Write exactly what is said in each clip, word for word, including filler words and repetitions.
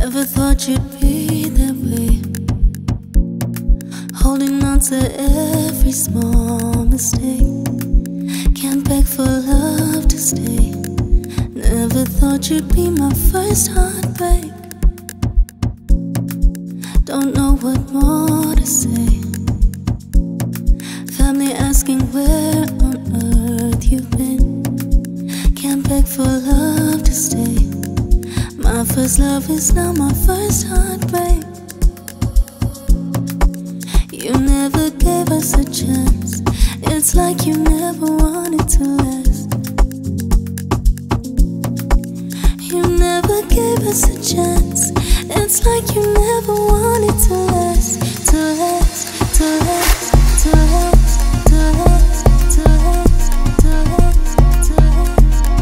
Never thought you'd be that way, holding on to every small mistake. Can't beg for love to stay. Never thought you'd be my first heartbreak. Don't know what more to say. Family asking where on earth you've been. Can't beg for love to stay. My first love is now my first heartbreak. You never gave us a chance. It's like you never wanted to last. You never gave us a chance. It's like you never wanted to last. To last, to last, to last, to last, to last, to last, to last.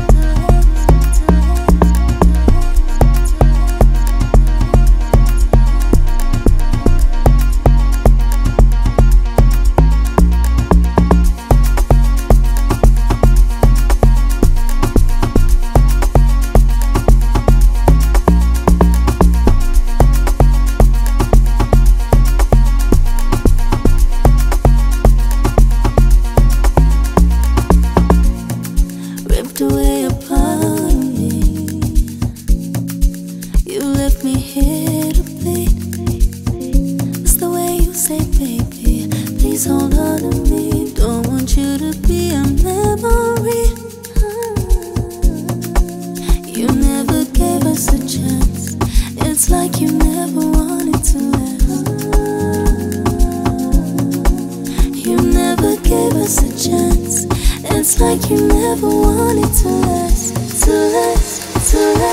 Away a part of me. You left me here to bleed. It's the way you say, baby, please hold on to me. Don't want you to be a memory. You never gave us a chance. It's like you never wanted to last. You never gave us a chance. It's like you never wanted to last, to last, to last.